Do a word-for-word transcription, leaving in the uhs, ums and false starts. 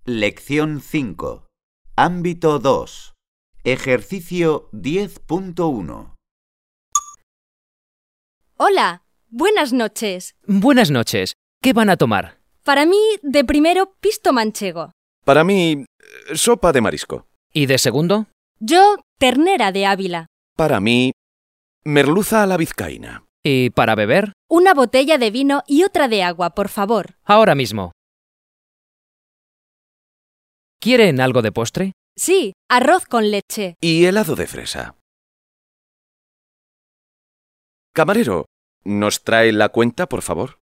Lección cinco. Ámbito dos. Ejercicio diez punto uno. Hola, buenas noches. Buenas noches. ¿Qué van a tomar? Para mí, de primero, pisto manchego. Para mí, sopa de marisco. ¿Y de segundo? Yo, ternera de Ávila. Para mí, merluza a la vizcaína. ¿Y para beber? Una botella de vino y otra de agua, por favor. Ahora mismo. ¿Quieren algo de postre? Sí, arroz con leche. Y helado de fresa. Camarero, ¿nos trae la cuenta, por favor?